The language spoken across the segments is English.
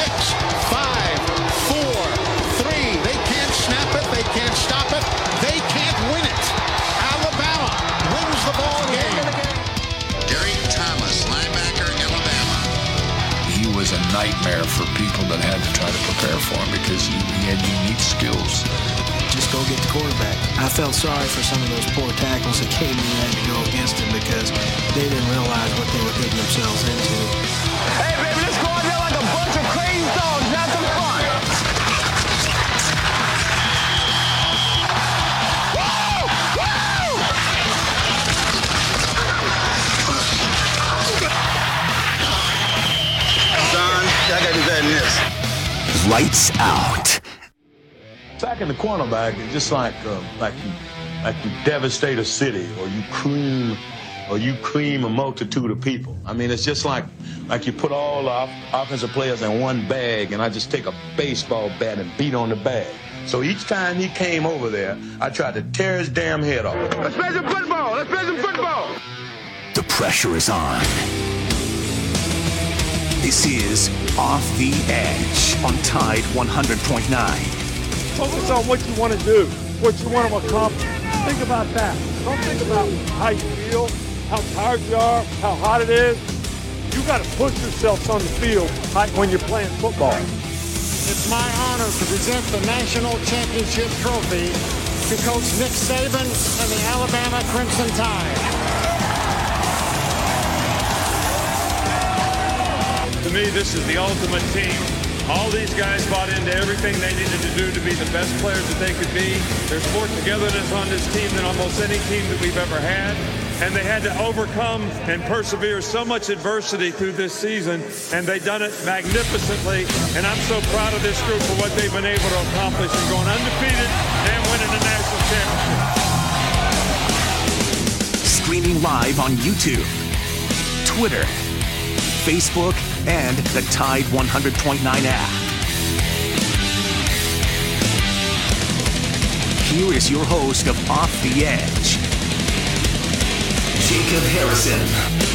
5, 4, 3. They can't snap it. They can't stop it. They can't win it. Alabama wins the ball game. Derek Thomas, linebacker, Alabama. He was a nightmare for people that had to try to prepare for him because he had unique skills. Just go get the quarterback. I felt sorry for some of those poor tackles that came in and had to go against him because they didn't realize what they were getting themselves into. Hey, baby, let's go out there like a bunch of crazy dogs. Have some fun. Woo! Woo! Son, I got to do better than this. Lights out. Sacking the cornerback is just like you devastate a city or you cream a multitude of people. I mean, it's just like you put all the offensive players in one bag, and I just take a baseball bat and beat on the bag. So each time he came over there, I tried to tear his damn head off. Let's play some football. Let's play some football. The pressure is on. This is Off the Edge on Tide 100.9. Focus on what you want to do, what you want to accomplish. Think about that. Don't think about how you feel, how tired you are, how hot it is. You got to push yourselves on the field like when you're playing football. It's my honor to present the National Championship Trophy to Coach Nick Saban and the Alabama Crimson Tide. To me, this is the ultimate team. All these guys bought into everything they needed to do to be the best players that they could be. There's more togetherness on this team than almost any team that we've ever had. And they had to overcome and persevere so much adversity through this season, and they've done it magnificently. And I'm so proud of this group for what they've been able to accomplish and going undefeated and winning the national championship. Streaming live on YouTube, Twitter, Facebook, and the Tide 100.9 app. Here is your host of Off the Edge, Jacob Harrison.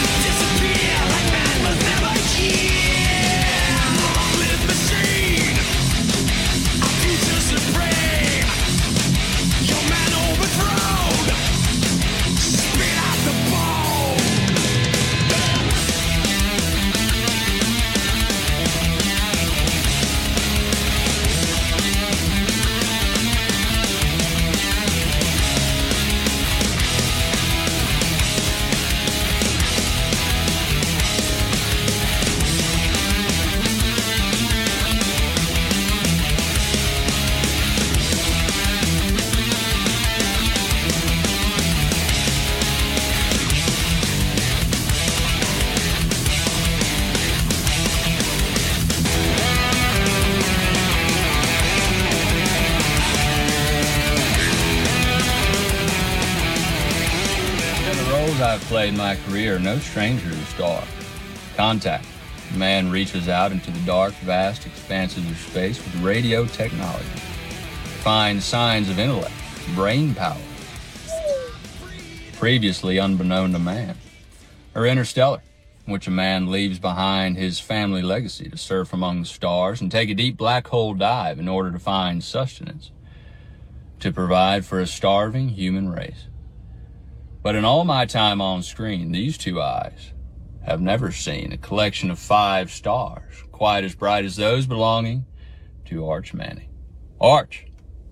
I've played my career, no stranger to the star. Contact. Man reaches out into the dark, vast expanses of space with radio technology. Finds signs of intellect, brain power. Previously unbeknown to man. Or Interstellar, in which a man leaves behind his family legacy to surf among the stars and take a deep black hole dive in order to find sustenance, to provide for a starving human race. But in all my time on screen, these two eyes have never seen a collection of 5 stars quite as bright as those belonging to Arch Manning. Arch,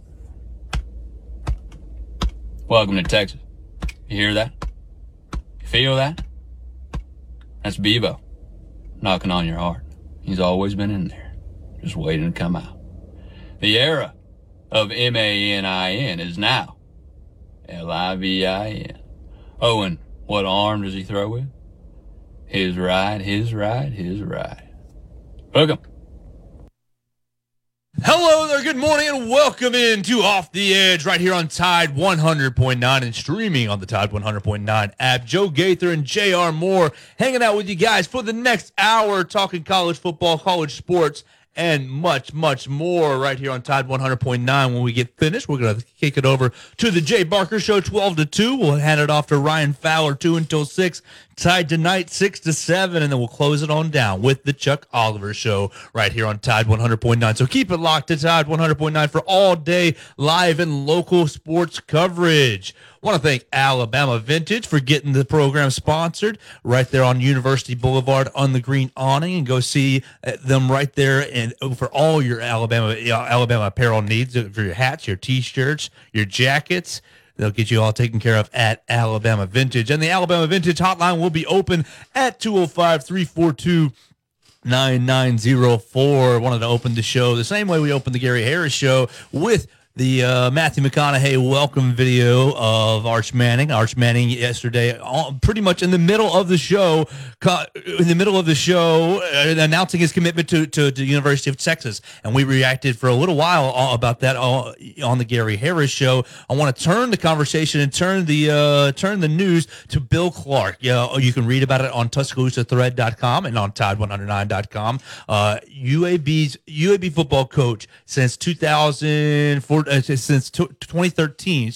welcome to Texas. You hear that? You feel that? That's Bevo knocking on your heart. He's always been in there, just waiting to come out. The era of M-A-N-I-N is now L-I-V-I-N. Oh, and what arm does he throw with? His right, his right, his right. Welcome. Hello there, good morning, and welcome into Off the Edge right here on Tide 100.9 and streaming on the Tide 100.9 app. Joe Gaither and J.R. Moore hanging out with you guys for the next hour, talking college football, college sports, and much, much more right here on Tide 100.9. When we get finished, we're going to kick it over to the Jay Barker Show 12 to 2. We'll hand it off to Ryan Fowler 2 until 6. Tide tonight 6 to 7, and then we'll close it on down with the Chuck Oliver Show right here on Tide 100.9. So keep it locked to Tide 100.9 for all day live and local sports coverage. I want to thank Alabama Vintage for getting the program sponsored right there on University Boulevard on the green awning, and go see them right there and for all your Alabama apparel needs, for your hats, your T-shirts, your jackets. They'll get you all taken care of at Alabama Vintage. And the Alabama Vintage hotline will be open at 205-342-9904. Wanted to open the show the same way we opened the Gary Harris Show, with the Matthew McConaughey welcome video of Arch Manning. Arch Manning yesterday, pretty much in the middle of the show, announcing his commitment to the University of Texas. And we reacted for a little while about that on the Gary Harris Show. I want to turn the conversation and turn the news to Bill Clark. You can read about it on TuscaloosaThread.com and on Tide109.com. UAB football coach since 2013,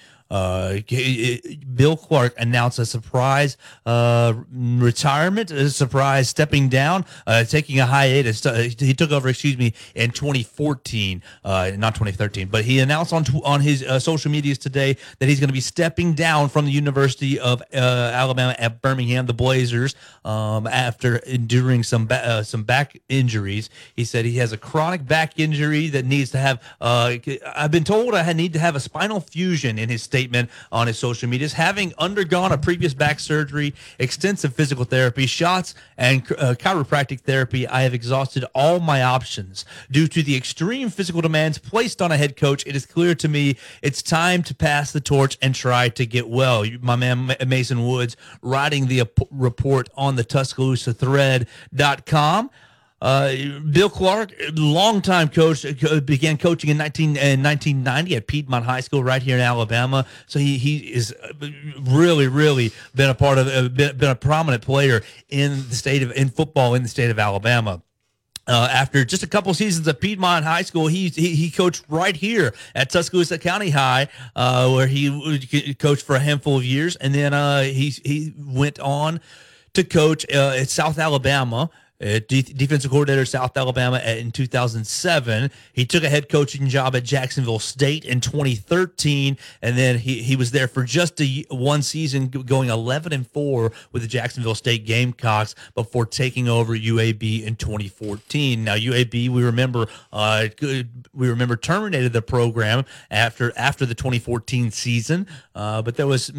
Bill Clark announced a surprise retirement, a surprise stepping down, taking a hiatus. He took over, in 2014, not 2013. But he announced on his social medias today that he's going to be stepping down from the University of Alabama at Birmingham, the Blazers, after enduring some back injuries. He said he has a chronic back injury that needs to have. I've been told I need to have a spinal fusion in his statement on his social medias. Having undergone a previous back surgery, extensive physical therapy, shots, and chiropractic therapy, I have exhausted all my options. Due to the extreme physical demands placed on a head coach, it is clear to me it's time to pass the torch and try to get well. My man Mason Woods writing the report on the TuscaloosaThread.com. Bill Clark, longtime coach, began coaching in 1990 at Piedmont High School right here in Alabama. So he is really been a part of, been a prominent player in football in the state of Alabama. After just a couple seasons at Piedmont High School, he coached right here at Tuscaloosa County High, where he coached for a handful of years, and then he went on to coach at South Alabama. Defensive coordinator, South Alabama in 2007. He took a head coaching job at Jacksonville State in 2013, and then he was there for just one season, going 11-4 with the Jacksonville State Gamecocks before taking over UAB in 2014. Now UAB, we remember terminated the program after the 2014 season, but there was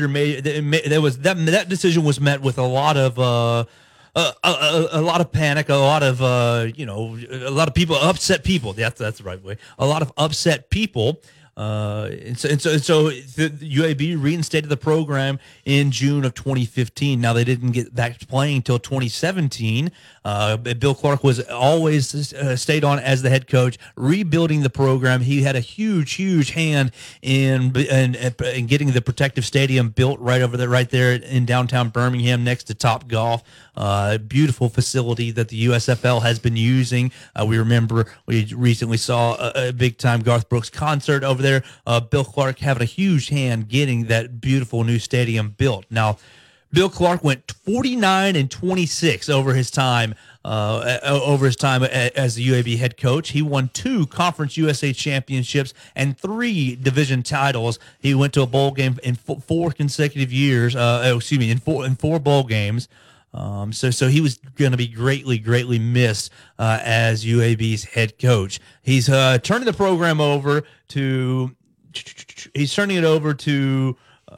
that decision was met with a lot of panic, a lot of people, upset people. That's the right way. A lot of upset people. And so the UAB reinstated the program in June of 2015. Now they didn't get back to playing until 2017. Bill Clark was always stayed on as the head coach, rebuilding the program. He had a huge hand in getting the Protective Stadium built right there in downtown Birmingham next to Topgolf. Beautiful facility that the USFL has been using. We recently saw a big time Garth Brooks concert over there. Bill Clark having a huge hand getting that beautiful new stadium built. Now, Bill Clark went 49-26 over his time as the UAB head coach. He won 2 Conference USA championships and 3 division titles. He went to a bowl game in 4 consecutive years. In 4 bowl games. So he was going to be greatly missed as UAB's head coach. He's turning the program over to. He's turning it over to.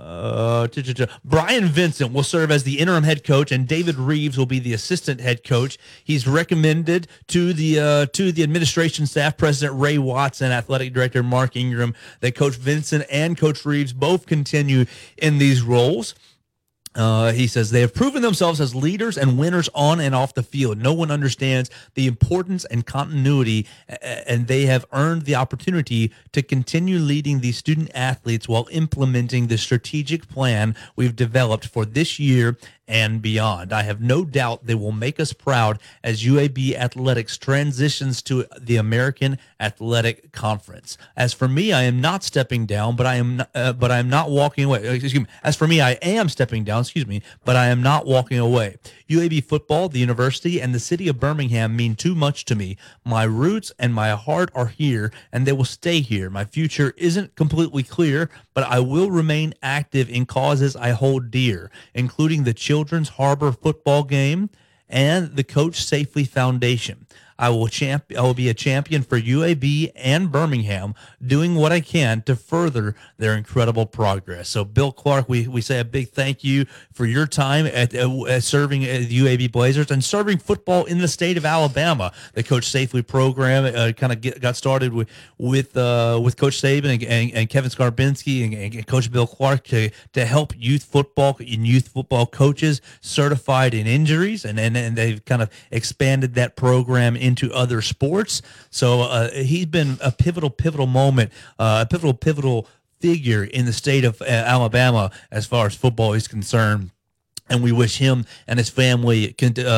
Brian Vincent will serve as the interim head coach, and David Reeves will be the assistant head coach. He's recommended to the administration staff, President Ray Watts and athletic director Mark Ingram, that Coach Vincent and Coach Reeves both continue in these roles. He says they have proven themselves as leaders and winners on and off the field. No one understands the importance and continuity, and they have earned the opportunity to continue leading these student athletes while implementing the strategic plan we've developed for this year and beyond. I have no doubt they will make us proud as UAB Athletics transitions to the American Athletic Conference. As for me, I am not stepping down, but I am not walking away. Excuse me. As for me, I am stepping down, but I am not walking away. UAB football, the university, and the city of Birmingham mean too much to me. My roots and my heart are here, and they will stay here. My future isn't completely clear, but I will remain active in causes I hold dear, including the Children's Harbor football game and the Coach Safely Foundation. I will be a champion for UAB and Birmingham, doing what I can to further their incredible progress. So, Bill Clark, we say a big thank you for your time at serving at the UAB Blazers and serving football in the state of Alabama. The Coach Safely program got started with Coach Saban and Kevin Skarbinski and Coach Bill Clark to help youth football coaches certified in injuries, and they've kind of expanded that program into other sports. So he's been a pivotal moment, a pivotal figure in the state of Alabama as far as football is concerned. And we wish him and his family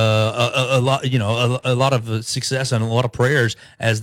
a lot of success and a lot of prayers as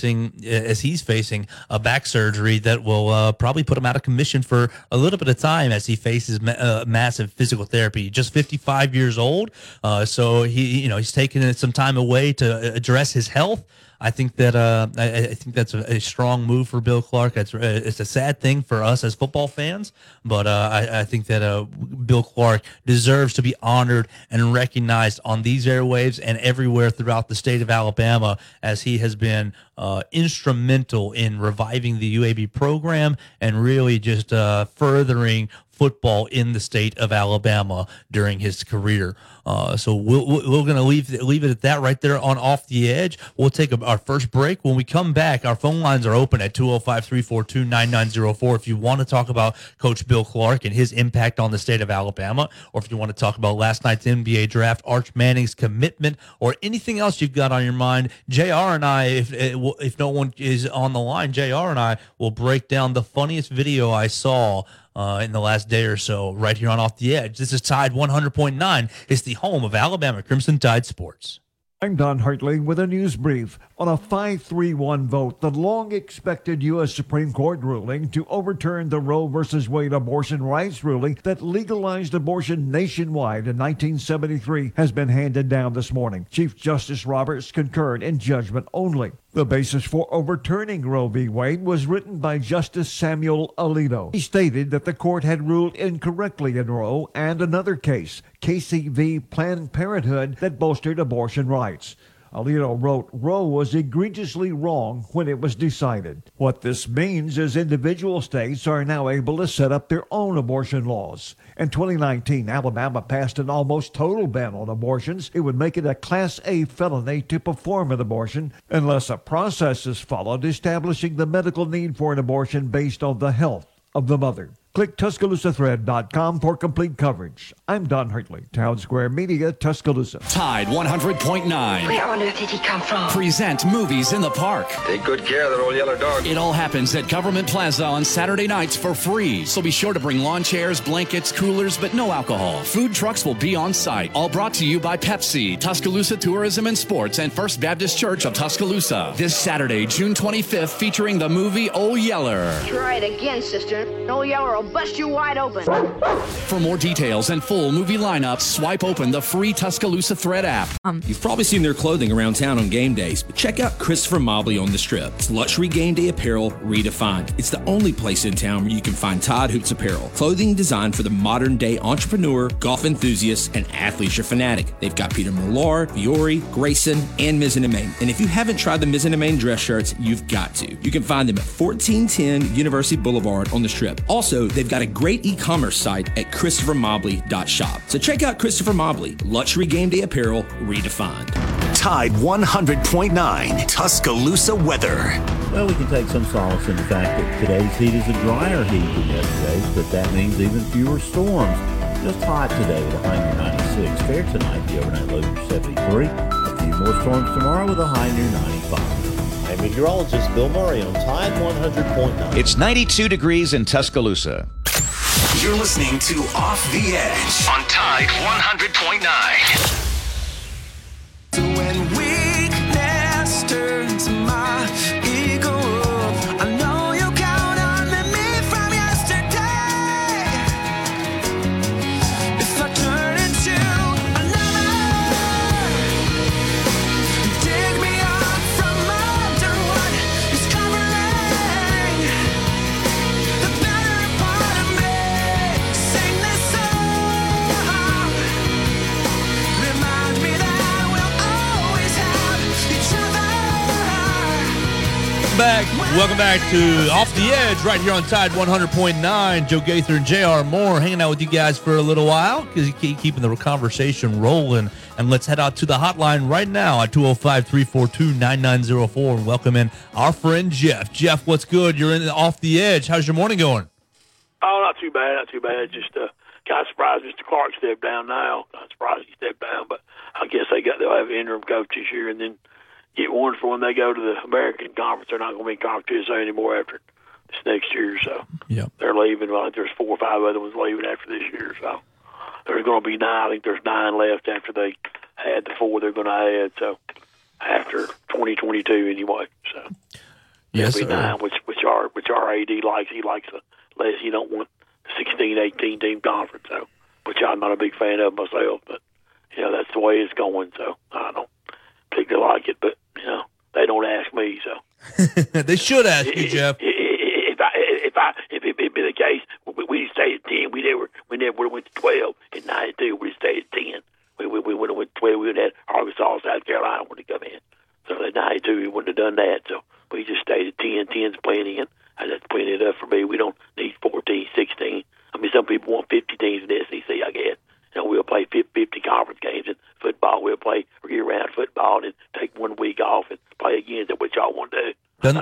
he's facing a back surgery that will probably put him out of commission for a little bit of time as he faces massive physical therapy. Just 55 years old, so he's taking some time away to address his health. I think that I think that's a strong move for Bill Clark. It's a sad thing for us as football fans, but I think that Bill Clark deserves to be honored and recognized on these airwaves and everywhere throughout the state of Alabama, as he has been instrumental in reviving the UAB program and really just furthering football in the state of Alabama during his career. So we're going to leave it at that right there on Off the Edge. We'll take our first break. When we come back, our phone lines are open at 205-342-9904. If you want to talk about Coach Bill Clark and his impact on the state of Alabama, or if you want to talk about last night's NBA draft, Arch Manning's commitment, or anything else you've got on your mind, JR and I, if no one is on the line, JR and I will break down the funniest video I saw in the last day or so right here on Off the Edge. This is Tide 100.9. It's the home of Alabama Crimson Tide Sports. I'm Don Hartley with a news brief. On a 5-3-1 vote, the long-expected U.S. Supreme Court ruling to overturn the Roe v. Wade abortion rights ruling that legalized abortion nationwide in 1973 has been handed down this morning. Chief Justice Roberts concurred in judgment only. The basis for overturning Roe v. Wade was written by Justice Samuel Alito. He stated that the court had ruled incorrectly in Roe and another case, Casey v. Planned Parenthood, that bolstered abortion rights. Alito wrote, Roe was egregiously wrong when it was decided. What this means is individual states are now able to set up their own abortion laws. In 2019, Alabama passed an almost total ban on abortions. It would make it a Class A felony to perform an abortion unless a process is followed establishing the medical need for an abortion based on the health of the mother. Click TuscaloosaThread.com for complete coverage. I'm Don Hartley, Town Square Media, Tuscaloosa. Tide 100.9. Where on earth did he come from? Present Movies in the Park. Take good care of that old yellow dog. It all happens at Government Plaza on Saturday nights for free. So be sure to bring lawn chairs, blankets, coolers, but no alcohol. Food trucks will be on site. All brought to you by Pepsi, Tuscaloosa Tourism and Sports, and First Baptist Church of Tuscaloosa. This Saturday, June 25th, featuring the movie Old Yeller. Try it again, sister. Old Yeller will bust you wide open. For more details and full movie lineup, swipe open the free Tuscaloosa Thread app. You've probably seen their clothing around town on game days, but check out Christopher Mobley on the Strip. It's luxury game day apparel redefined. It's the only place in town where you can find Todd Hoops apparel. Clothing designed for the modern day entrepreneur, golf enthusiast, and athleisure fanatic. They've got Peter Millar, Fiore, Grayson, and Mizzen & Main. And if you haven't tried the Mizzen & Main dress shirts, you've got to. You can find them at 1410 University Boulevard on the Strip. Also, they've got a great e-commerce site at ChristopherMobley.shop. So check out Christopher Mobley, luxury game day apparel redefined. Tide 100.9 Tuscaloosa weather. Well, we can take some solace in the fact that today's heat is a drier heat than yesterday's, but that means even fewer storms. Just hot today with a high near 96. Fair tonight, the overnight low near 73. A few more storms tomorrow with a high near 95. I'm meteorologist Bill Murray on Tide 100.9. It's 92 degrees in Tuscaloosa. You're listening to Off the Edge on Tide 100.9. So when weakness turns my ego up, I know you count on me from yesterday. If I turn into another, dig me up from under what is covering the better part of me. Sing this song, remind me that Welcome back to Off the Edge right here on Tide 100.9. Joe Gaither and JR Moore hanging out with you guys for a little while because you keep keeping the conversation rolling. And let's head out to the hotline right now at 205-342-9904 and welcome in our friend Jeff. Jeff, what's good? You're in Off the Edge. How's your morning going? Oh, not too bad, not too bad. Just kind of surprised Mr. Clark stepped down now. I'm surprised he stepped down, but I guess they'll have an interim coach this year and then get warned for when they go to the American Conference. They're not going to be in Conference anymore after this next year. So they're leaving. I think there's 4 or 5 other ones leaving after this year. So there's going to be 9. I think there's 9 left after they had the 4 they're going to add. So after 2022 anyway. So yes, there'll be 9, which our AD likes. He likes less. He don't want 16, 18 team conference. So which I'm not a big fan of myself, but that's the way it's going. So I don't particularly like it, but they don't ask me, so they should ask you, Jeff. If it be the case, we stayed at 10. We never would have went to 12 in '92. We stayed at 10. We would have went to 12. We would have had Arkansas, South Carolina would have come in. So in '92 we wouldn't have done that. So we just stayed at 10. 10's plenty, and that's plenty enough for me. We don't need 14, 16. I mean, some people want 50 teams in the SEC. I guess. We'll play 50 conference games in football. We'll play year-round football and take 1 week off and play again. Is that what y'all want to do?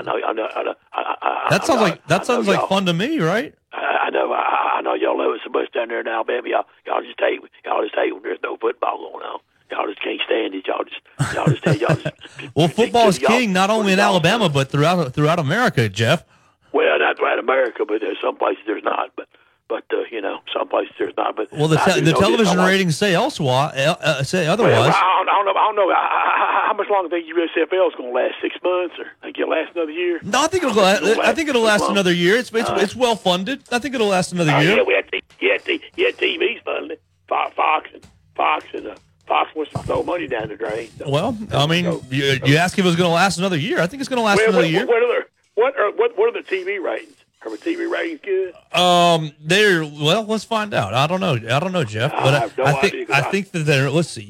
That sounds like fun to me, right? I know y'all love it so much down there in Alabama. Y'all just hate when there's no football going on. Y'all just can't stand it. Y'all just well, football is king not only in Alabama but throughout America, Jeff. Well, not throughout America, but there's some places there's not. But some places there's not. But well, the television ratings say elsewhere. Say otherwise. Well, I don't know. How much longer do you think USFL is going to last? 6 months, or think it'll last another year? No, I think it'll last another year. It's well funded. I think it'll last another year. Yeah, we had TV's funded. Fox wants to throw money down the drain. So. Well, I mean, you ask if it was going to last another year. I think it's going to last another year. What are the TV ratings? Are the TV ratings good? Let's find out. I don't know, Jeff. But I think that they're. Let's see,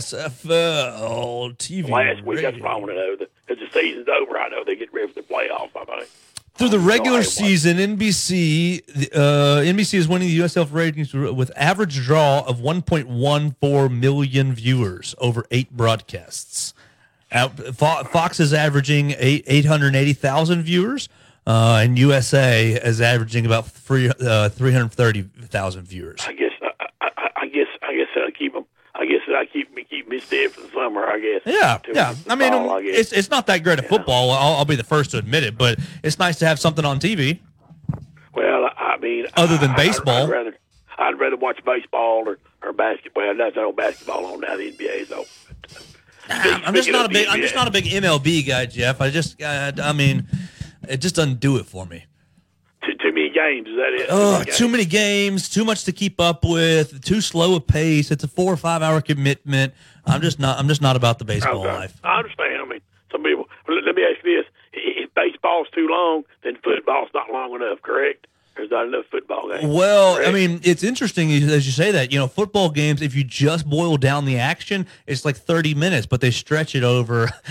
USFL TV. Last week, that's what I want to know. As the season's over, I know they get ready for the playoffs. I think. Through the regular season, NBC is winning the USFL ratings with average draw of 1.14 million viewers over 8 broadcasts. Fox is averaging 880,000 viewers. And USA is averaging about 330,000 viewers. I guess I'll keep them. I guess I'll keep me steady for the summer. I guess. Yeah. I mean, it's not that great at football. I'll be the first to admit it, but it's nice to have something on TV. Well, I mean, other than baseball, I'd rather watch baseball or basketball. Well, that's no basketball on now. The NBA is over. I'm just not a big MLB guy, Jeff. I mean. It just doesn't do it for me. Too many games, is that it? Oh, too many games, too much to keep up with, too slow a pace. It's a 4 or 5 hour commitment. I'm just not about the baseball life. I understand. I mean, some people. Let me ask you this: if baseball's too long, then football's not long enough. Correct? There's not enough football games. Well, correct? I mean, it's interesting as you say that. Football games, if you just boil down the action, it's like 30 minutes, but they stretch it over. a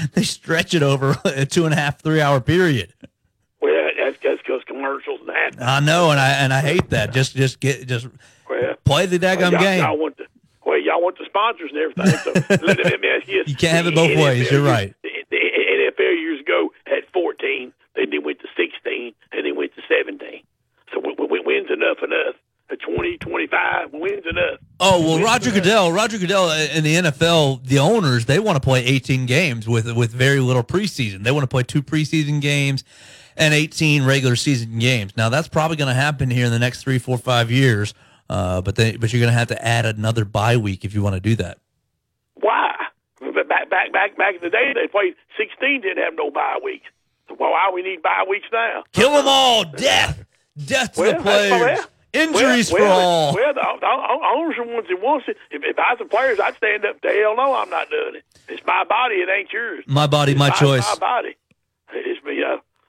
2.5, 3 hour period. Well, that's because commercials and that. I know, and I hate that. Just play the daggum game. Y'all want the sponsors and everything. So let me ask you this. You can't have it both ways. You're right. The NFL years ago had 14, then they went to 16, and then went to 17. So when's enough? 20, 25, when's enough? Oh, well, Roger Goodell in the NFL, the owners, they want to play 18 games with very little preseason. They want to play 2 preseason games and 18 regular season games. Now, that's probably going to happen here in the next 3, 4, 5 years, but you're going to have to add another bye week if you want to do that. Why? Back in the day, they played 16, didn't have no bye weeks. So why we need bye weeks now? Kill them all. Death to the players. Injuries for all. Well, the owners are the ones that wants it. If I was the players, I'd stand up. The hell no, I'm not doing it. It's my body. It ain't yours. My body, my choice. My body. It's me.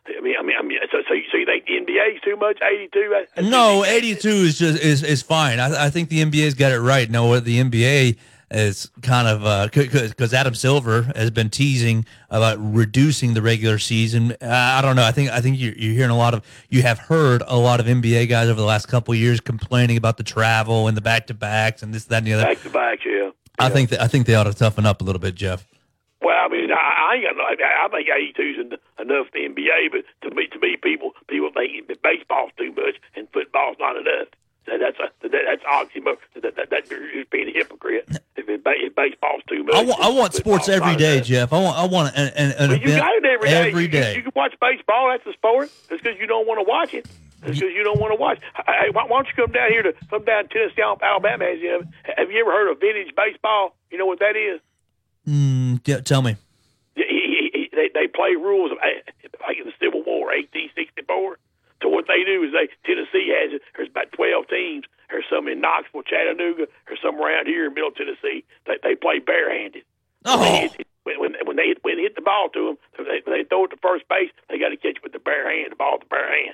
So you think the NBA is too much? 82? No, 82 is fine. I think the NBA's got it right. No, what the NBA is kind of because Adam Silver has been teasing about reducing the regular season. I don't know. I think you're hearing you have heard a lot of NBA guys over the last couple of years complaining about the travel and the back-to-backs and this, that, and the other. Back-to-backs, yeah. I think they ought to toughen up a little bit, Jeff. Well, I mean, I ain't got no. I think 82's enough for the NBA, but to me, people think that baseball's too much and football's not enough. That's oxymoron. That's just being a hypocrite. If baseball's too much, I want sports every day, Jeff. I want an event you got it every day. You can watch baseball. That's a sport. It's because you don't want to watch it. It's because you don't want to watch. Hey, why don't you come down here to Tennessee, Alabama? Have you ever heard of vintage baseball? You know what that is? Tell me. They play rules like in the Civil War, 1864. So what they do is Tennessee there's about 12 teams. There's some in Knoxville, Chattanooga. There's some around here in Middle Tennessee. They play barehanded. Oh. When they hit the ball to them, they throw it to first base. They got to catch it with the bare hand, the ball with the bare hand.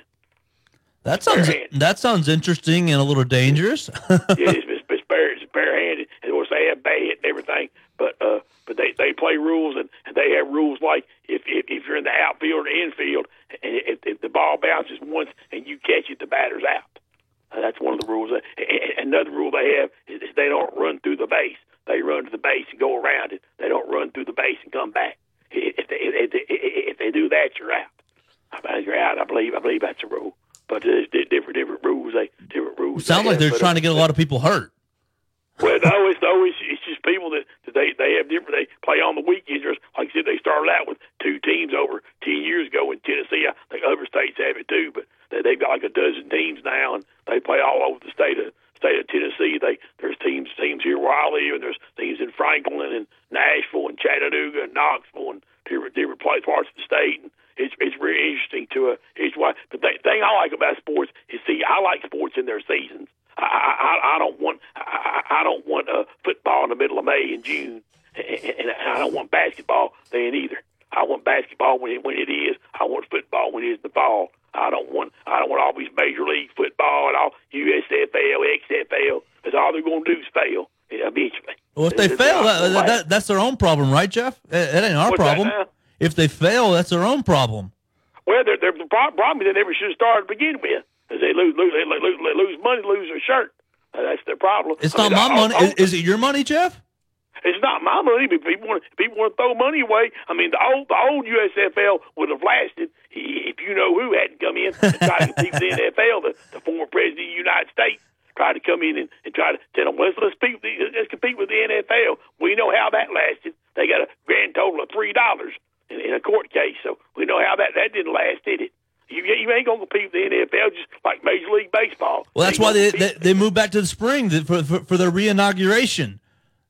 That sounds interesting and a little dangerous. Yeah, it's barehanded, and of course they have bat and everything. But they play rules, and they have rules like if you're in the outfield or infield, and if the ball bounces once and you catch it, the batter's out. That's one of the rules. Another rule they have is they don't run through the base. They run to the base and go around it. They don't run through the base and come back. If they do that, you're out. You're out. I believe that's a rule. But there's different rules. Different rules. Sounds like they're trying to get a lot of people hurt. Well, no, it's just people that they have different. They play on the weekends. Like I said, they started out with 2 teams over 10 years ago in Tennessee. I think other states have it too, but they've got like a dozen teams now, and they play all over the state of Tennessee. There's teams here where I live, and there's teams in Franklin and Nashville and Chattanooga and Knoxville and different parts of the state. And it's really interesting to But the thing I like about sports is, I like sports in their seasons. I don't want football in the middle of May and June, and I don't want basketball then either. I want basketball when it is. I want football when it is in the fall. I don't want all these Major League football and all USFL, XFL. Because all they're going to do is fail eventually. Well, if they fail, that's their own problem, right, Jeff? It ain't our problem. If they fail, that's their own problem. Well, the problem is they never should have started to begin with. Because they lose money, lose their shirt. That's their problem. It's not my money. Is it your money, Jeff? It's not my money, but people want to throw money away. I mean, the old USFL would have lasted if you know who hadn't come in and tried to compete with the NFL. The former president of the United States tried to come in and try to tell them, let's compete with the NFL. We know how that lasted. They got a grand total of $3 in a court case, so we know how that didn't last, did it? You ain't going to compete with the NFL just like Major League Baseball. Well, that's why they moved back to the spring for their re-inauguration.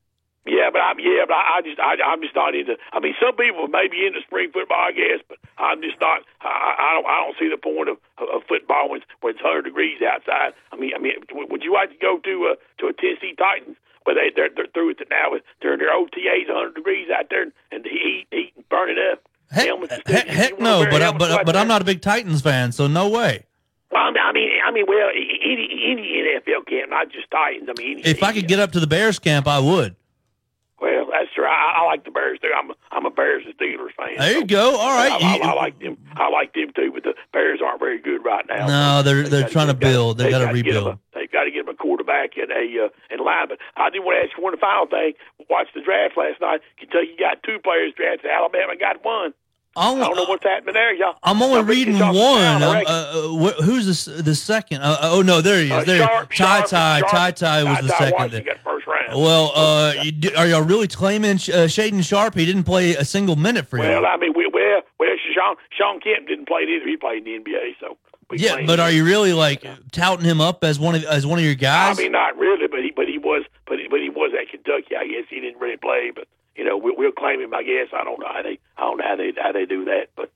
I'm just not into. I mean, some people may be into spring football, I guess, but I'm just not. I don't see the point of football when it's 100 degrees outside. I mean, would you like to go to a Tennessee Titans where they're through it now during their OTAs, 100 degrees out there and the heat and burning up? Heck no, but I'm not a big Titans fan, so no way. Well, I mean, any NFL camp, not just Titans. I mean, if I could get up to the Bears camp, I would. Well, that's true. I like the Bears too. I'm a Bears and Steelers fan. There you go. All right, I like them. I like them too, but the Bears aren't very good right now. No, they're trying to build. They got to rebuild. They've got to get them a quarterback and a line. But I did want to ask you one final thing. Watched the draft last night. Kentucky got 2 players drafted. Alabama got 1. I don't know what's happening there, y'all. I'm only reading one. Who's the second? Oh no, there he is. Ty was the second. He got first round. Well, are y'all really claiming Shaden Sharp? He didn't play a single minute for you. Well, I mean, Sean Kemp didn't play it either. He played in the NBA, so. Yeah, but are you really like touting him up as one of your guys? I mean, not really, but he was at Kentucky. I guess he didn't really play, but we'll claim him. I guess I don't know how they do that, but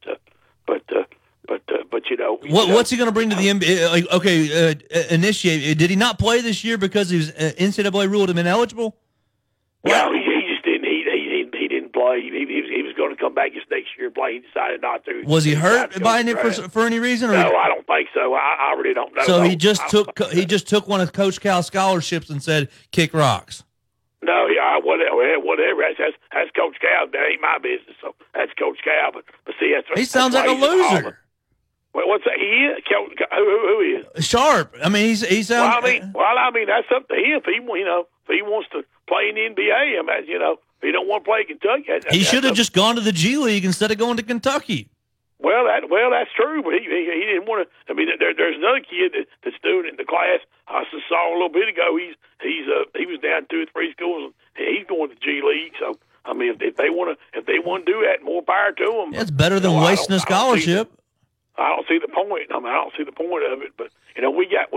what's he going to bring to the NBA? Initiate. Did he not play this year because he was NCAA ruled him ineligible? No, he just didn't. He didn't play. He was going to come back this next year and play. He decided not to. Was he hurt by it for any reason? Or no, I don't think so. I really don't know. So he just took one of Coach Cal's scholarships and said, "Kick rocks." No, yeah, whatever. That's Coach Cal. That ain't my business. So that's Coach Cal. But see, he sounds like a loser. What's that? He is. Who is? Sharp. I mean, he sounds. Well, I mean, that's up to him. If he wants to play in the NBA, if he don't want to play Kentucky, he should have just gone to the G League instead of going to Kentucky. Well, that's true, but he didn't want to. I mean, there's another kid that's doing it in the class. I saw a little bit ago. He was down 2 or 3 schools. And he's going to G League. So I mean, if they want to do that, more power to them. It's better than wasting a scholarship. I don't see the point. I mean, I don't see the point of it. But we got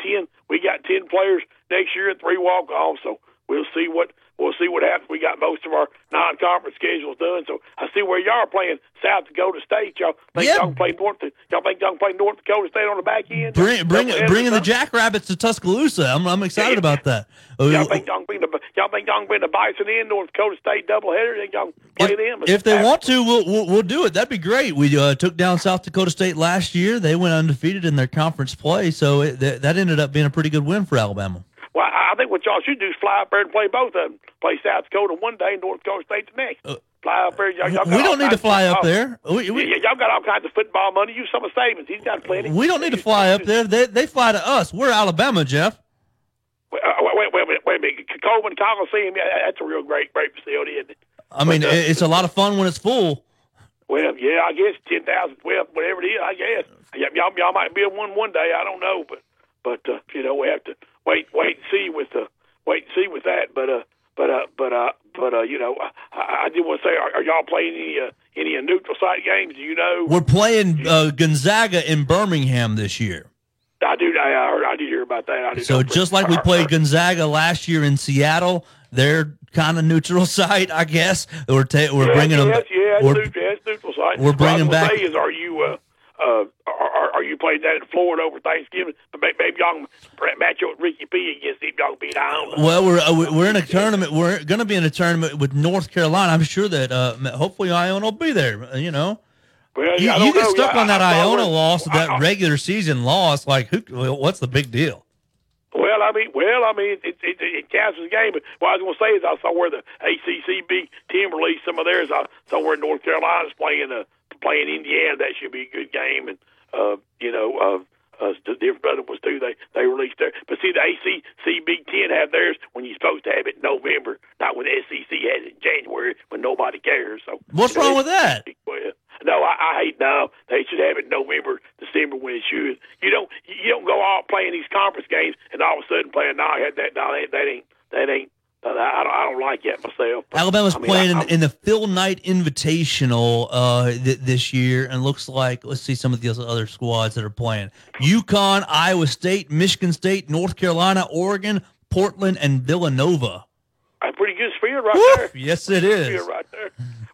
10 players next year and 3 walk-offs. So we'll see what happens. We got most of our non-conference schedules done. So I see where y'all are playing South Dakota State. Y'all think y'all can play North Dakota State on the back end? Bringing the Jackrabbits to Tuscaloosa. I'm excited about that. Y'all think y'all can bring the Bison in North Dakota State doubleheader? Think y'all can play them? If they want to, we'll do it. That'd be great. We took down South Dakota State last year. They went undefeated in their conference play, so that ended up being a pretty good win for Alabama. Well, I think what y'all should do is fly up there and play both of them. Play South Dakota one day and North Dakota State the next. Fly up there. Y'all we don't need to fly up there. Y'all got all kinds of football money. Use some of Saban's. He's got plenty. We don't need to fly up there. They fly to us. We're Alabama, Jeff. Wait a minute. Coleman Coliseum, that's a real great facility, isn't it? I mean, it's a lot of fun when it's full. Well, yeah, I guess 10,000, whatever it is, I guess. Y'all might be one day. I don't know, but we have to wait and see with that. I did want to say, are y'all playing any neutral site games? Do you know? We're playing Gonzaga in Birmingham this year. I did hear about that. So just like we played Gonzaga last year in Seattle, they're kind of neutral site, I guess. We're bringing them. It's neutral site. We're bringing back. Is are you playing that in Florida over Thanksgiving? Maybe y'all can match up with Ricky P and see if y'all can beat Iona. Well, we're in a tournament. We're going to be in a tournament with North Carolina. I'm sure that hopefully Iona will be there. Well, you get stuck on that Iona loss, that regular season loss. Like, what's the big deal? Well, I mean, it counts as a game. But what I was going to say is I saw where the ACC Big Ten released some of theirs. I saw where North Carolina's playing Indiana. That should be a good game. And the different other ones too. They released their. But see, the ACC Big Ten have theirs when you're supposed to have it in November, not when the SEC has it in January when nobody cares. So what's wrong with that? No, I hate no. They should have it in November, December when it should. You don't go all playing these conference games and all of a sudden playing. That ain't. I don't like that myself. Alabama's playing in the Phil Knight Invitational this year, and looks like, let's see some of the other squads that are playing: UConn, Iowa State, Michigan State, North Carolina, Oregon, Portland, and Villanova. A pretty good sphere right there. Yes, it is. Sphere right there.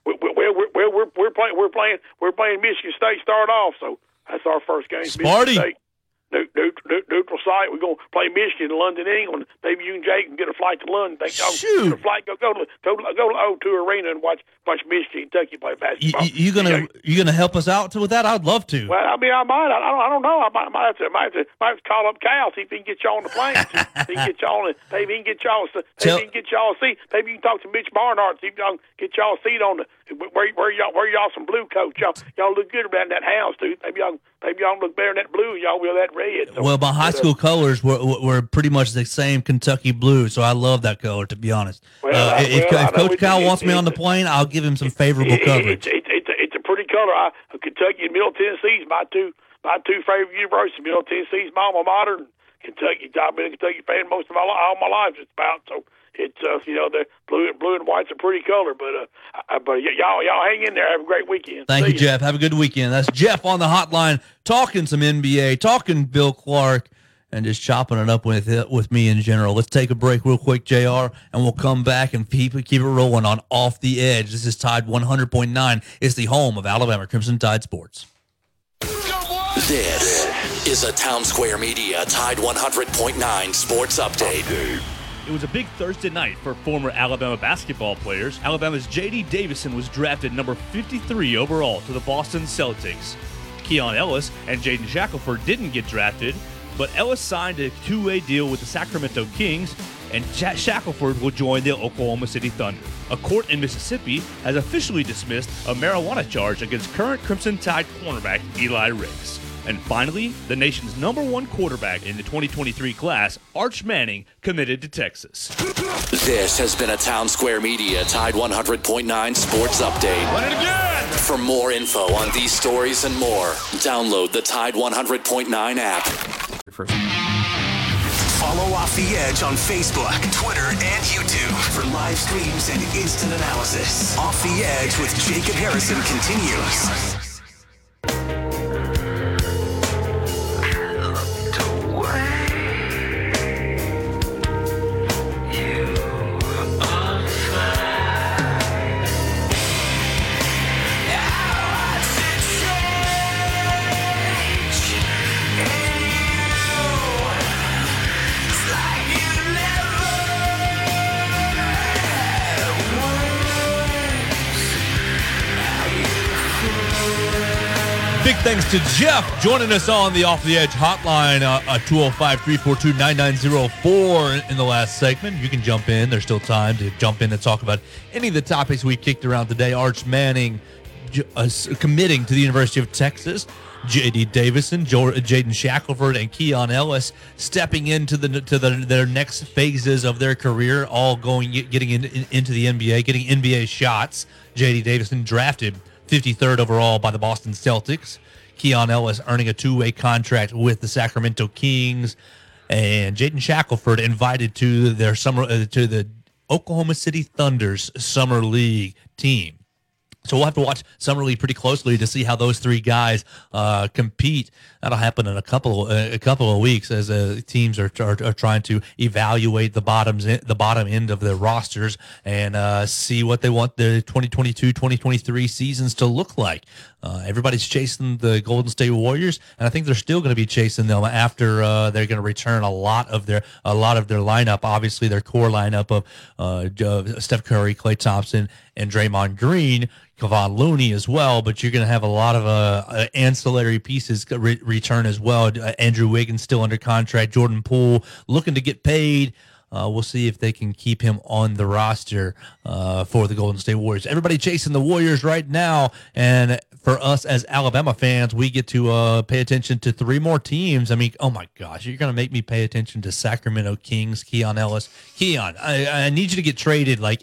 We're playing Michigan State start off, so that's our first game. Sparty. Michigan State, neutral site. We're gonna play Michigan, London, England. Maybe you and Jake can get a flight to London. Think y'all can get a flight? Go to O2 Arena and watch Michigan, Kentucky play basketball. You gonna help us out with that? I'd love to. Well, I mean, I might. I don't know. I might have to call up Cal, see if he can get y'all on the plane. See if he can get y'all. Maybe he can get y'all. Maybe you can talk to Mitch Barnhart. See if y'all can get y'all a seat on the where y'all some blue coats. Y'all look good around that house, dude. Maybe y'all look better in that blue. Y'all will that red. So, well, my high school colors were pretty much the same Kentucky blue, so I love that color, to be honest. If Coach Cal wants me on the plane, I'll give him some favorable coverage. It's a pretty color. Kentucky and Middle Tennessee is my two favorite universities. Middle Tennessee's my alma mater, and Kentucky. I've been a Kentucky fan most of all my life. Just about so. It's the blue and white's a pretty color, but y'all hang in there. Have a great weekend. Thank you, Jeff. Have a good weekend. That's Jeff on the hotline talking some NBA, talking Bill Clark, and just chopping it up with me in general. Let's take a break real quick, JR, and we'll come back and keep it rolling on Off the Edge. This is Tide 100.9. It's the home of Alabama Crimson Tide Sports. This is a Town Square Media Tide 100.9 Sports Update. It was a big Thursday night for former Alabama basketball players. Alabama's J.D. Davison was drafted number 53 overall to the Boston Celtics. Keon Ellis and Jaden Shackelford didn't get drafted, but Ellis signed a two-way deal with the Sacramento Kings, and Shackelford will join the Oklahoma City Thunder. A court in Mississippi has officially dismissed a marijuana charge against current Crimson Tide cornerback Eli Riggs. And finally, the nation's #1 quarterback in the 2023 class, Arch Manning, committed to Texas. This has been a Town Square Media Tide 100.9 Sports Update. Run it again! For more info on these stories and more, download the Tide 100.9 app. Follow Off the Edge on Facebook, Twitter, and YouTube for live streams and instant analysis. Off the Edge with Jacob Harrison continues. Big thanks to Jeff joining us on the Off the Edge hotline, 205-342-9904 in the last segment. You can jump in. There's still time to jump in and talk about any of the topics we kicked around today. Arch Manning committing to the University of Texas. J.D. Davison, Jaden Shackelford, and Keon Ellis stepping into their next phases of their career, all getting into the NBA, getting NBA shots. J.D. Davison drafted 53rd overall by the Boston Celtics. Keon Ellis earning a two-way contract with the Sacramento Kings, and Jaden Shackelford invited to their to the Oklahoma City Thunder's Summer League team. So we'll have to watch Summer League pretty closely to see how those three guys compete. That'll happen in a couple of weeks as teams are trying to evaluate the bottom end of their rosters and see what they want the 2022-2023 seasons to look like. Everybody's chasing the Golden State Warriors, and I think they're still going to be chasing them after they're going to return a lot of their lineup. Obviously, their core lineup of Steph Curry, Klay Thompson, and Draymond Green, Kevon Looney as well. But you're going to have a lot of ancillary pieces return as well. Andrew Wiggins still under contract. Jordan Poole looking to get paid. We'll see if they can keep him on the roster for the Golden State Warriors. Everybody chasing the Warriors right now, and for us as Alabama fans, we get to pay attention to three more teams. I mean, oh my gosh, you're going to make me pay attention to Sacramento Kings, Keon Ellis. Keon, I need you to get traded like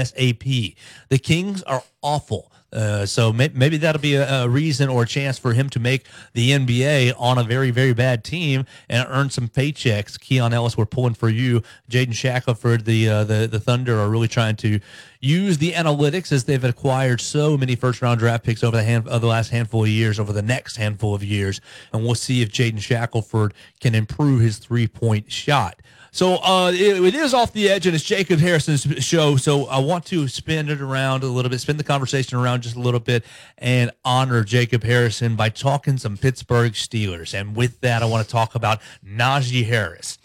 ASAP. The Kings are awful. So maybe that'll be a reason or a chance for him to make the NBA on a very, very bad team and earn some paychecks. Keon Ellis, we're pulling for you. Jaden Shackelford, the Thunder are really trying to use the analytics as they've acquired so many first-round draft picks over the last handful of years, over the next handful of years, and we'll see if Jaden Shackelford can improve his three-point shot. So it is Off the Edge, and it's Jacob Harrison's show, so I want to spin it around a little bit, spin the conversation around just a little bit, and honor Jacob Harrison by talking some Pittsburgh Steelers. And with that, I want to talk about Najee Harris.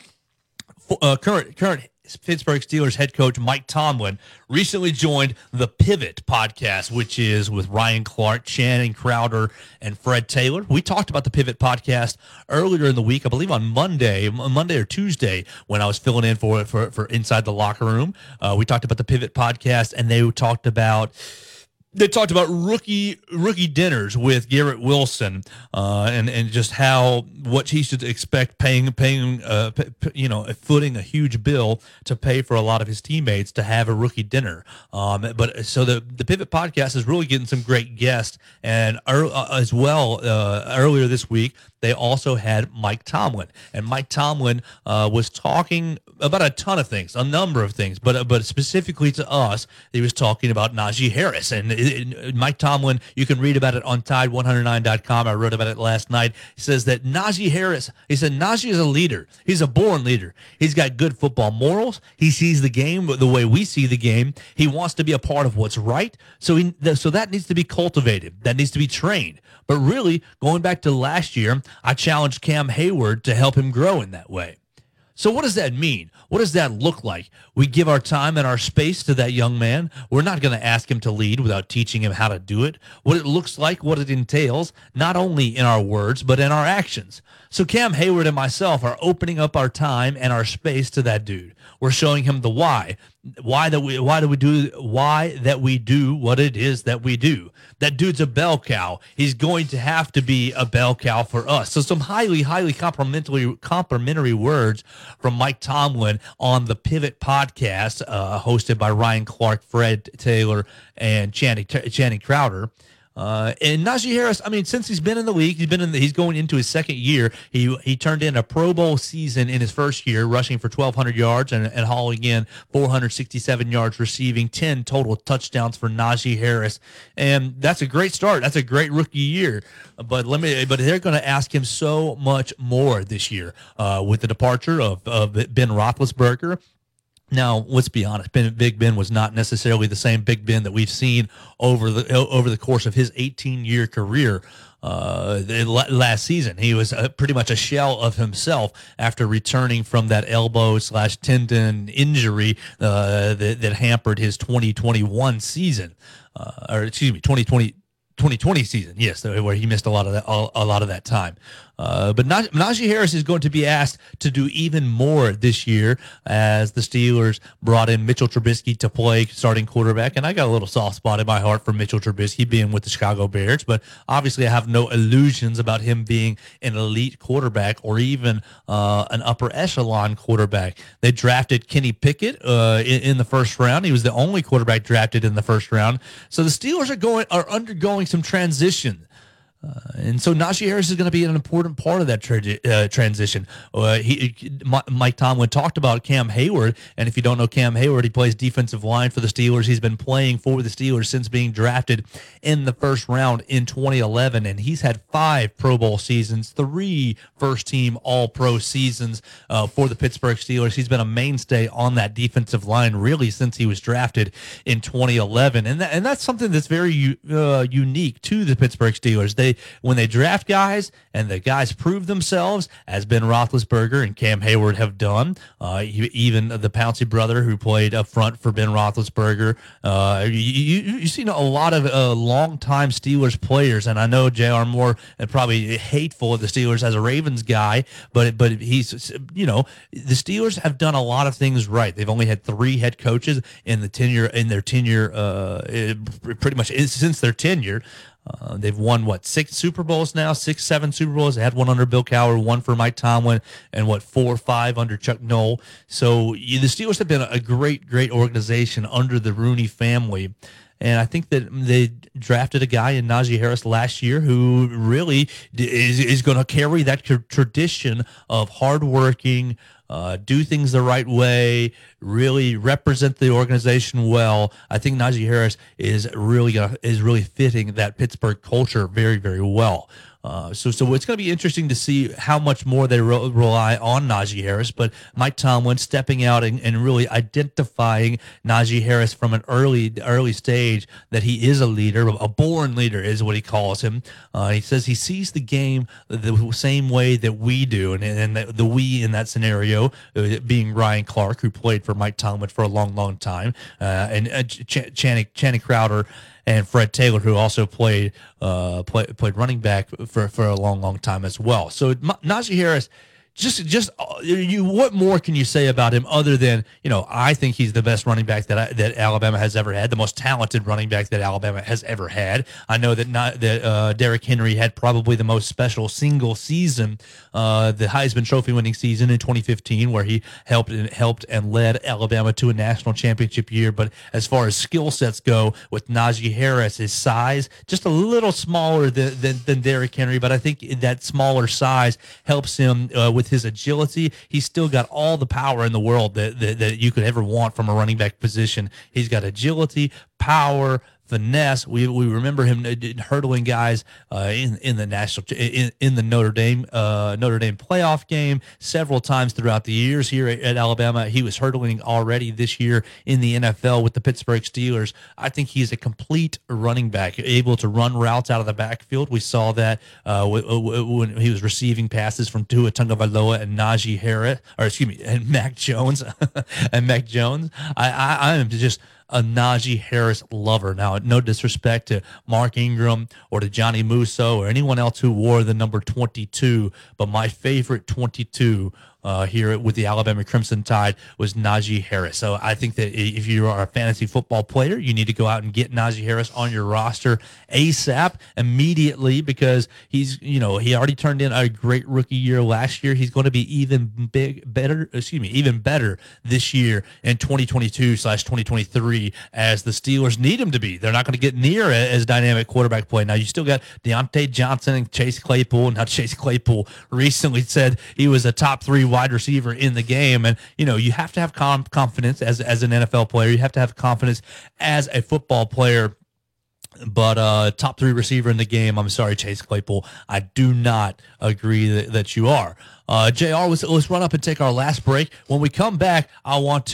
Current Pittsburgh Steelers head coach Mike Tomlin recently joined the Pivot podcast, which is with Ryan Clark, Channing Crowder, and Fred Taylor. We talked about the Pivot podcast earlier in the week, I believe on Monday or Tuesday, when I was filling in for Inside the Locker Room. We talked about the Pivot podcast, and they talked about they talked about rookie dinners with Garrett Wilson, and just what he should expect footing a huge bill to pay for a lot of his teammates to have a rookie dinner. But so the Pivot Podcast is really getting some great guests, and as well earlier this week they also had Mike Tomlin, and Mike Tomlin was talking about a ton of things, a number of things, but specifically to us, he was talking about Najee Harris. And Mike Tomlin, you can read about it on Tide109.com. I wrote about it last night. He says that Najee Harris, he said Najee is a leader. He's a born leader. He's got good football morals. He sees the game the way we see the game. He wants to be a part of what's right. So that needs to be cultivated. That needs to be trained. But really, going back to last year, I challenged Cam Hayward to help him grow in that way. So what does that mean? What does that look like? We give our time and our space to that young man. We're not going to ask him to lead without teaching him how to do it, what it looks like, what it entails, not only in our words, but in our actions. So Cam Hayward and myself are opening up our time and our space to that dude. We're showing him the why that we do what it is that we do. That dude's a bell cow. He's going to have to be a bell cow for us. So some highly complimentary words from Mike Tomlin on the Pivot Podcast, hosted by Ryan Clark, Fred Taylor, and Channing Crowder. And Najee Harris, I mean, since he's been in the league, he's going into his second year. He turned in a Pro Bowl season in his first year, rushing for 1,200 yards and hauling in 467 yards receiving, 10 total touchdowns for Najee Harris. And that's a great start. That's a great rookie year. But they're going to ask him so much more this year, with the departure of Ben Roethlisberger. Now, let's be honest. Big Ben was not necessarily the same Big Ben that we've seen over the course of his 18-year career. Last season, he was pretty much a shell of himself after returning from that elbow/tendon injury that hampered his 2021 season, 2020 season, yes, where he missed a lot of that time. But Najee Harris is going to be asked to do even more this year as the Steelers brought in Mitchell Trubisky to play starting quarterback. And I got a little soft spot in my heart for Mitchell Trubisky being with the Chicago Bears, but obviously I have no illusions about him being an elite quarterback or even an upper echelon quarterback. They drafted Kenny Pickett in the first round. He was the only quarterback drafted in the first round. So the Steelers are undergoing some transition. And so Najee Harris is going to be an important part of that transition. Mike Tomlin talked about Cam Hayward, and if you don't know Cam Hayward, he plays defensive line for the Steelers. He's been playing for the Steelers since being drafted in the first round in 2011, and he's had 5 Pro Bowl seasons, 3 first-team All-Pro seasons for the Pittsburgh Steelers. He's been a mainstay on that defensive line really since he was drafted in 2011, and that's something that's very unique to the Pittsburgh Steelers. When they draft guys and the guys prove themselves, as Ben Roethlisberger and Cam Hayward have done, even the Pouncey brother who played up front for Ben Roethlisberger, you've seen a lot of long-time Steelers players, and I know J.R. Moore is probably hateful of the Steelers as a Ravens guy, but he's, the Steelers have done a lot of things right. They've only had 3 head coaches in their tenure, pretty much since their tenure. They've won 6 Super Bowls now, 6-7 Super Bowls. They had one under Bill Cowher, one for Mike Tomlin, and 4 or 5 under Chuck Noll. So the Steelers have been a great organization under the Rooney family. And I think that they drafted a guy in Najee Harris last year who really is going to carry that tradition of hardworking, do things the right way, really represent the organization well. I think Najee Harris is really fitting that Pittsburgh culture very, very well. So it's going to be interesting to see how much more they rely on Najee Harris, but Mike Tomlin stepping out and really identifying Najee Harris from an early stage that he is a leader, a born leader is what he calls him. He says he sees the game the same way that we do, and the we in that scenario being Ryan Clark, who played for Mike Tomlin for a long time, and Channing Crowder and Fred Taylor, who also played running back for a long time as well. So Najee Harris, what more can you say about him other than, I think he's the best running back that Alabama has ever had, the most talented running back that Alabama has ever had. I know that Derrick Henry had probably the most special single season, the Heisman Trophy winning season in 2015, where he helped and led Alabama to a national championship year. But as far as skill sets go, with Najee Harris, his size just a little smaller than Derrick Henry, but I think that smaller size helps him with his agility. He's still got all the power in the world that you could ever want from a running back position. He's got agility, power, finesse. We remember him hurdling guys in the national in the Notre Dame playoff game several times throughout the years here at Alabama. He was hurdling already this year in the NFL with the Pittsburgh Steelers. I think he's a complete running back, able to run routes out of the backfield. We saw that when he was receiving passes from Tua Tagovailoa and Najee Harris, and Mac Jones I am just a Najee Harris lover. Now, no disrespect to Mark Ingram or to Johnny Musso or anyone else who wore the number 22, but my favorite 22 here with the Alabama Crimson Tide was Najee Harris. So I think that if you are a fantasy football player, you need to go out and get Najee Harris on your roster ASAP, immediately, because he's, he already turned in a great rookie year last year. He's going to be even better this year in 2022/2023, as the Steelers need him to be. They're not going to get near as dynamic quarterback play. Now, you still got Deontay Johnson and Chase Claypool. Now, Chase Claypool recently said he was a top 3 wide receiver in the game, and you have to have confidence as an NFL player. You have to have confidence as a football player. But top 3 receiver in the game, I'm sorry, Chase Claypool, I do not agree that you are. JR, let's run up and take our last break. When we come back, I want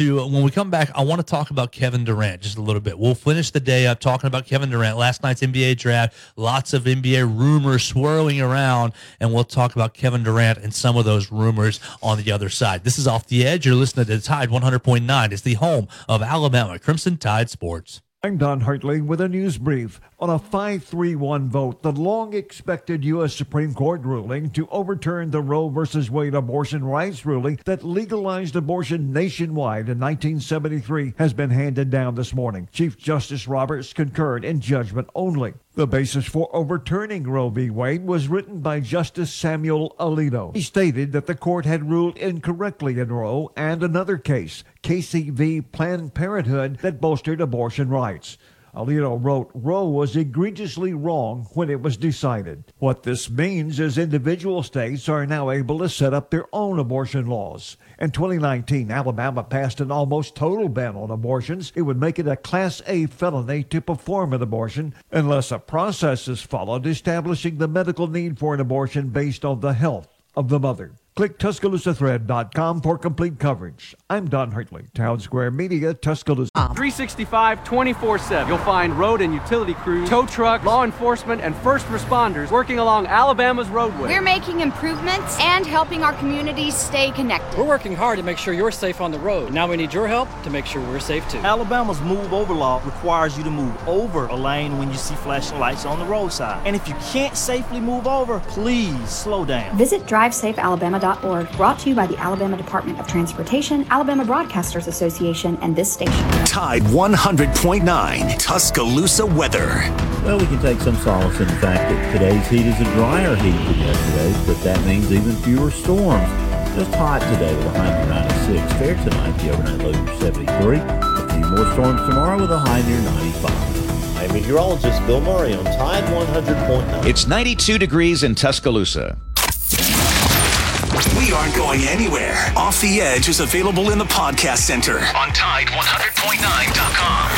to talk about Kevin Durant just a little bit. We'll finish the day up talking about Kevin Durant, last night's NBA draft, lots of NBA rumors swirling around, and we'll talk about Kevin Durant and some of those rumors on the other side. This is Off the Edge. You're listening to Tide 100.9. It's the home of Alabama Crimson Tide Sports. I'm Don Hartley with a news brief. On a 5-3-1 vote, the long-expected U.S. Supreme Court ruling to overturn the Roe v. Wade abortion rights ruling that legalized abortion nationwide in 1973 has been handed down this morning. Chief Justice Roberts concurred in judgment only. The basis for overturning Roe v. Wade was written by Justice Samuel Alito. He stated that the court had ruled incorrectly in Roe and another case, Casey v. Planned Parenthood, that bolstered abortion rights. Alito wrote, Roe was egregiously wrong when it was decided. What this means is individual states are now able to set up their own abortion laws. In 2019, Alabama passed an almost total ban on abortions. It would make it a Class A felony to perform an abortion unless a process is followed establishing the medical need for an abortion based on the health of the mother. Click TuscaloosaThread.com for complete coverage. I'm Don Hartley, Town Square Media, Tuscaloosa. 365, 24/7. You'll find road and utility crews, tow trucks, law enforcement, and first responders working along Alabama's roadway. We're making improvements and helping our communities stay connected. We're working hard to make sure you're safe on the road. Now we need your help to make sure we're safe too. Alabama's Move Over law requires you to move over a lane when you see flashing lights on the roadside. And if you can't safely move over, please slow down. Visit DriveSafeAlabama.org. Brought to you by the Alabama Department of Transportation, Alabama Broadcasters Association, and this station. Tide 100.9 Tuscaloosa weather. Well, we can take some solace in the fact that today's heat is a drier heat than yesterday's, but that means even fewer storms. Just hot today with a high near 96. Fair tonight, the overnight low near 73. A few more storms tomorrow with a high near 95. I'm meteorologist Bill Murray on Tide 100.9. It's 92 degrees in Tuscaloosa. We aren't going anywhere. Off the Edge is available in the podcast center on Tide100.9.com.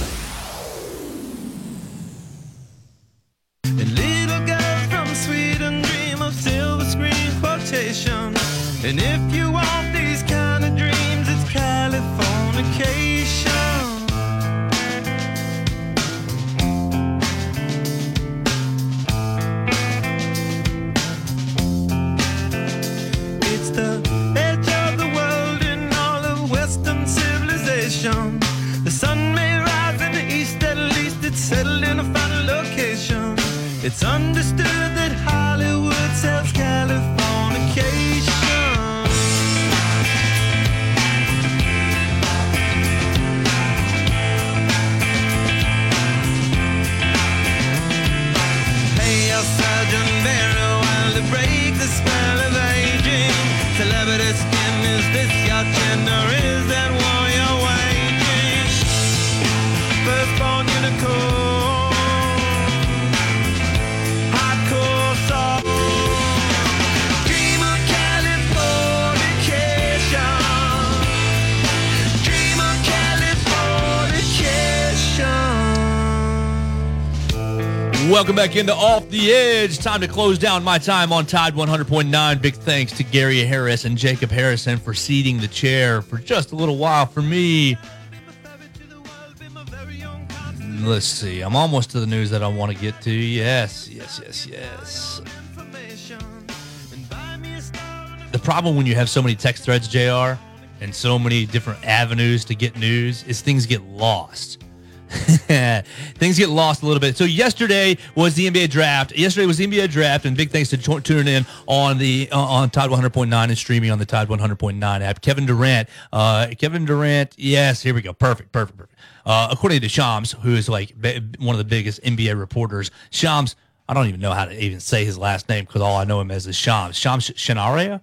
And little girls from Sweden dream of silver screen quotation. And if you want these kind of dreams, it's Californication. The edge of the world in all of Western civilization. The sun may rise in the east, at least it's settled in a final location. It's understood that Hollywood sells Californication. Welcome back into Off the Edge. Time to close down my time on Tide 100.9. Big thanks to Gary Harris and Jacob Harrison for seating the chair for just a little while for me. Let's see. I'm almost to the news that I want to get to. Yes. The problem when you have so many text threads, JR, and so many different avenues to get news is things get lost. Things get lost a little bit. So yesterday was the NBA draft. And big thanks to tuning in on Tide 100.9 and streaming on the Tide 100.9 app. Kevin Durant. Yes, here we go. Perfect. According to Shams, who is like one of the biggest NBA reporters, Shams, I don't even know how to even say his last name because all I know him as is Shams. Charania.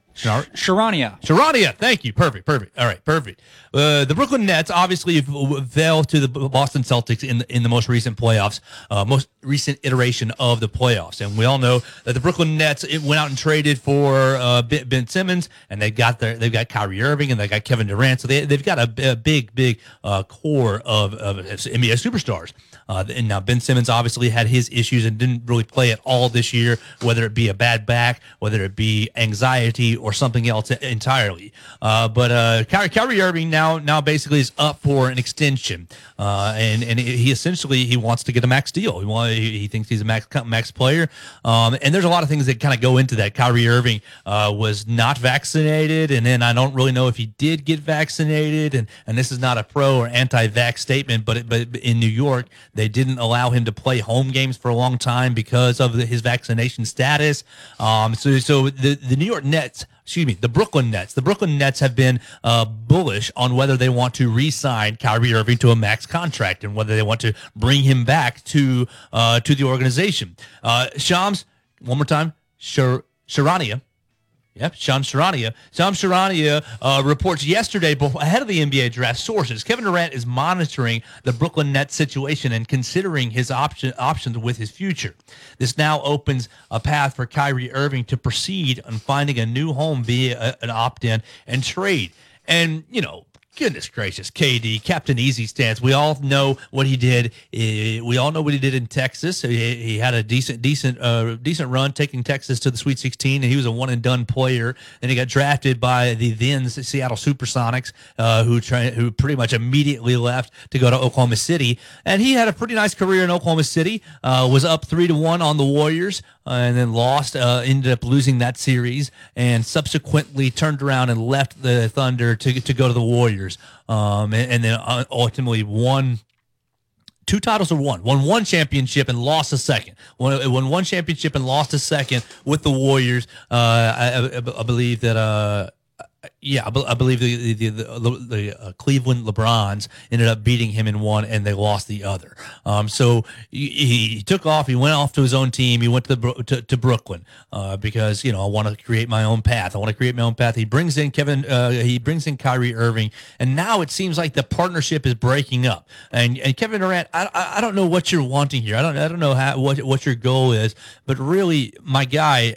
Thank you. Perfect. All right, perfect. The Brooklyn Nets obviously fell to the Boston Celtics in the most recent playoffs, most recent iteration of the playoffs, and we all know that the Brooklyn Nets went out and traded for Ben Simmons, and they've got Kyrie Irving and they got Kevin Durant, so they've got a big core of NBA superstars. And now Ben Simmons obviously had his issues and didn't really play at all this year, whether it be a bad back, whether it be anxiety or something else entirely. But Kyrie Irving now basically is up for an extension, and he essentially wants to get a max deal. He thinks he's a max player, and there's a lot of things that kind of go into that. Kyrie Irving was not vaccinated, and then I don't really know if he did get vaccinated, and this is not a pro or anti-vax statement, but in New York they didn't allow him to play home games for a long time because of his vaccination status. So the New York Nets. The Brooklyn Nets have been bullish on whether they want to re-sign Kyrie Irving to a max contract and whether they want to bring him back to the organization. Shams, one more time, Charania. Yep, Shams Charania reports yesterday ahead of the NBA draft. Sources: Kevin Durant is monitoring the Brooklyn Nets situation and considering his options with his future. This now opens a path for Kyrie Irving to proceed on finding a new home via an opt-in and trade. And, goodness gracious, KD, Captain Easy stance. We all know what he did. We all know what he did in Texas. He had a decent run taking Texas to the Sweet 16, and he was a one-and-done player. Then he got drafted by the then Seattle Supersonics, who pretty much immediately left to go to Oklahoma City. And he had a pretty nice career in Oklahoma City, was up 3-1 on the Warriors, and then lost, ended up losing that series, and subsequently turned around and left the Thunder to go to the Warriors. And then ultimately won 2 titles or won one championship and lost a second. Won one championship and lost a second with the Warriors. I believe that. I believe the Cleveland LeBrons ended up beating him in one, and they lost the other. So he took off. He went off to his own team. He went to Brooklyn because I want to create my own path. He brings in Kyrie Irving, and now it seems like the partnership is breaking up. And Kevin Durant, I don't know what you're wanting here. I don't know what your goal is, but really, my guy,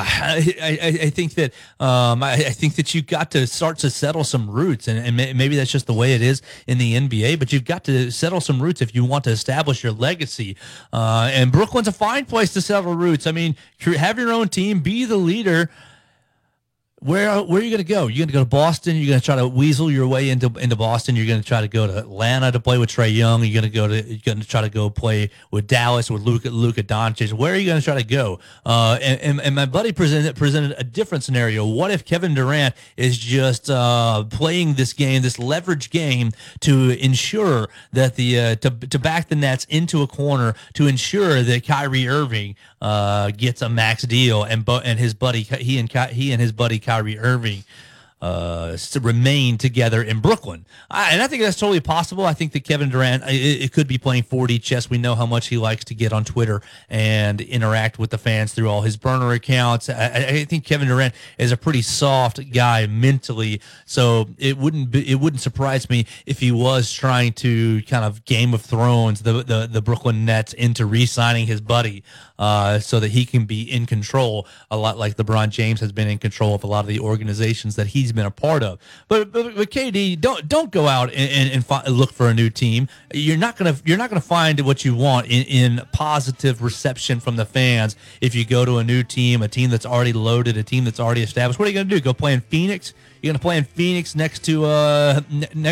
I think that I think that you got to start to settle some roots, and maybe that's just the way it is in the NBA, but you've got to settle some roots if you want to establish your legacy. And Brooklyn's a fine place to settle roots. I mean, have your own team, be the leader. Where are you going to go? You're going to go to Boston. You're going to try to weasel your way into Boston. You're going to try to go to Atlanta to play with Trae Young. You're going to try to go play with Dallas with Luka Doncic. Where are you going to try to go? And my buddy presented a different scenario. What if Kevin Durant is just playing this game, this leverage game, to ensure that to back the Nets into a corner to ensure that Kyrie Irving gets a max deal, and his buddy he and his buddy Kyrie Irving to remain together in Brooklyn. And I think that's totally possible. I think that Kevin Durant, it could be playing 4D chess. We know how much he likes to get on Twitter and interact with the fans through all his burner accounts. I think Kevin Durant is a pretty soft guy mentally, so it wouldn't surprise me if he was trying to kind of Game of Thrones the Brooklyn Nets into re-signing his buddy so that he can be in control, a lot like LeBron James has been in control of a lot of the organizations that he's he's been a part of. But KD, don't go out and look for a new team. You're not gonna find what you want in positive reception from the fans if you go to a new team, a team that's already loaded, a team that's already established. What are you gonna do? Go play in Phoenix? You're gonna play in Phoenix next to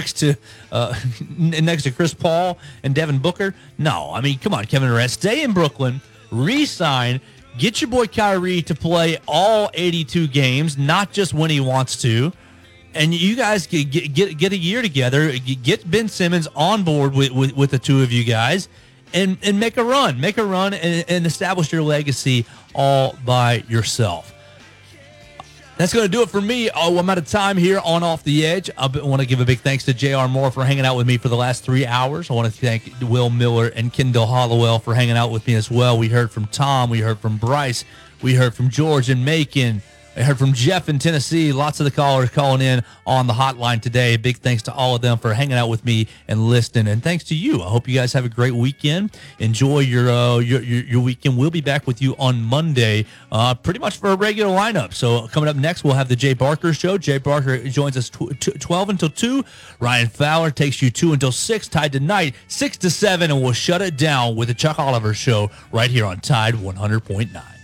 Chris Paul and Devin Booker? No, I mean, come on, Kevin Durant, stay in Brooklyn, re-sign, get your boy Kyrie to play all 82 games, not just when he wants to, and you guys get a year together, get Ben Simmons on board with the two of you guys, and make a run and establish your legacy all by yourself. That's going to do it for me. I'm out of time here on Off the Edge. I want to give a big thanks to J.R. Moore for hanging out with me for the last 3 hours. I want to thank Will Miller and Kendall Hollowell for hanging out with me as well. We heard from Tom. We heard from Bryce. We heard from George and Macon. I heard from Jeff in Tennessee. Lots of the callers calling in on the hotline today. Big thanks to all of them for hanging out with me and listening. And thanks to you. I hope you guys have a great weekend. Enjoy your weekend. We'll be back with you on Monday, pretty much for a regular lineup. So coming up next, we'll have the Jay Barker Show. Jay Barker joins us 12 until 2. Ryan Fowler takes you 2 until 6. Tide tonight, 6 to 7, and we'll shut it down with the Chuck Oliver Show right here on Tide 100.9.